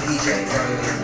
DJ Pro.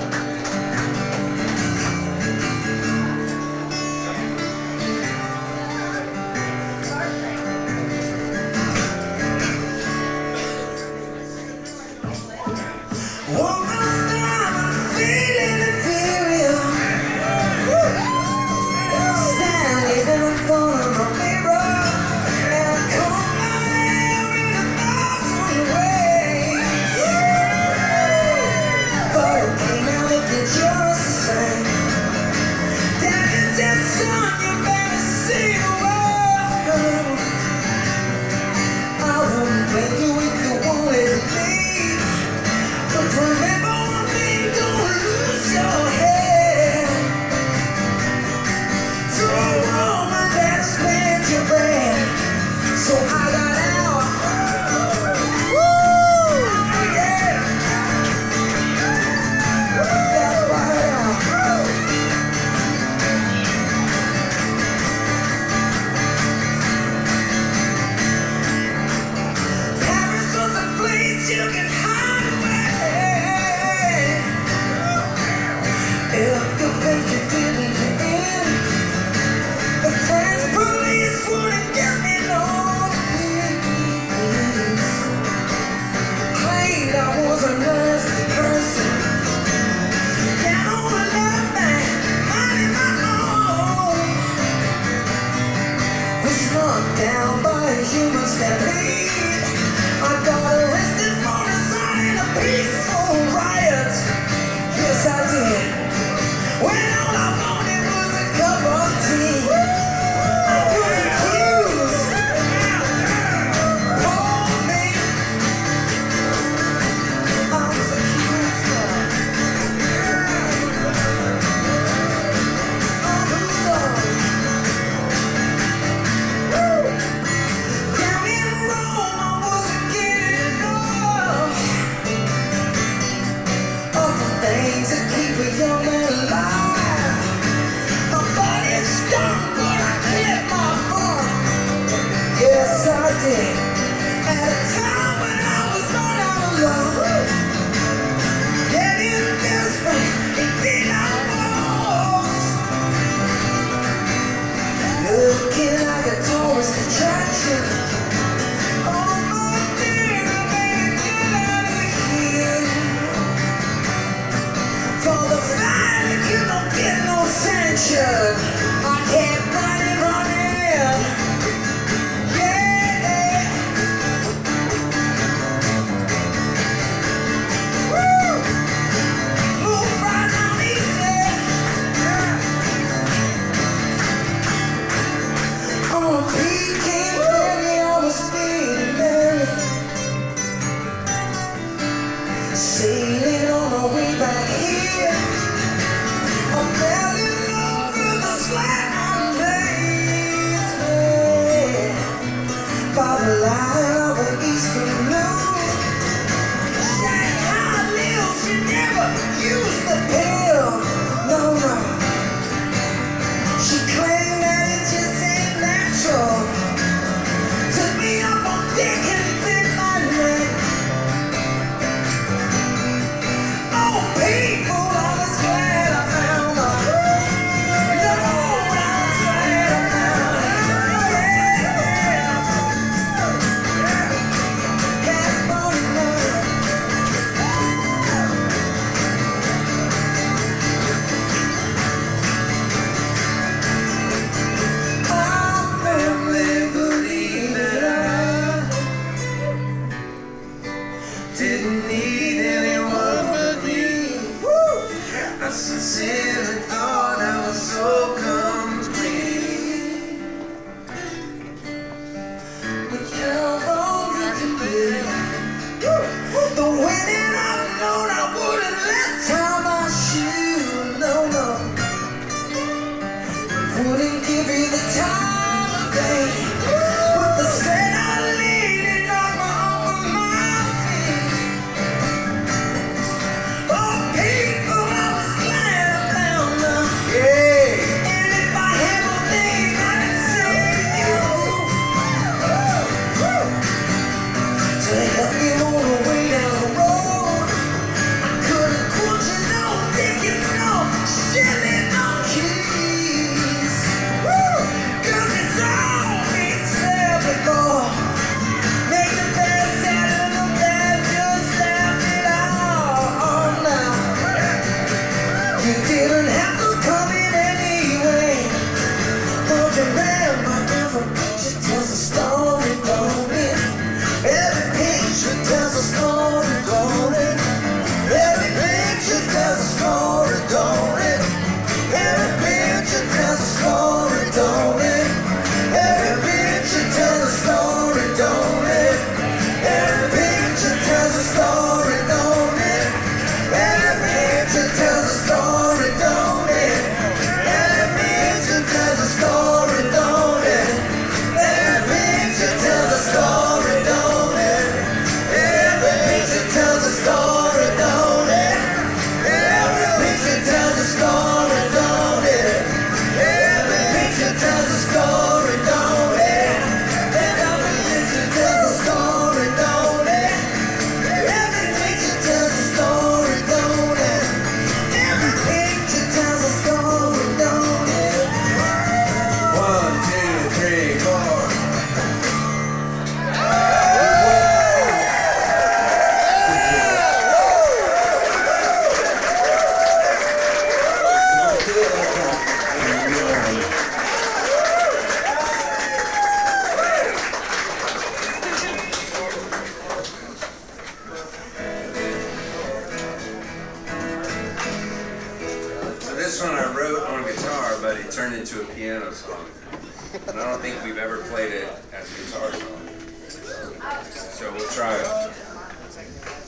Down by a human stampede, I got arrested for inciting a peaceful riot. Yes, I did. When all I wanted was a cup of tea. I was accused. Hold me. I was accused of who's things that keep a young man alive. My body's stung, but I kept my fun. Yes, I did. At a time when I was not out alone, getting desperate and being out walls, looking like a tourist attraction. Oh my dear, I better get out of here. For the fact that you don't get no sanction, I can't run it. Yeah. Woo. Move right on easy. On a weekend, baby, I was feeling merry, sailing on our way back here. I fell in love with the slant lace by the light of an eastern moon. Shanghai Lil, she never used the pill. No, no. She claimed that it just ain't natural. Took me up on dick and bit my neck. Oh, people, I was glad I found her. Lord, I was glad I found her. Yeah. California. I firmly believe that I didn't need anyone but me. I sincerely thought I was so complete. But how long you can live? The winning I've known, I wouldn't let time I shoot. No, no. Wouldn't give you the time of day. With the set I leaning on my feet. Oh, people, I was glad I This one I wrote on guitar, but it turned into a piano song. And I don't think we've ever played it as a guitar song. So we'll try it.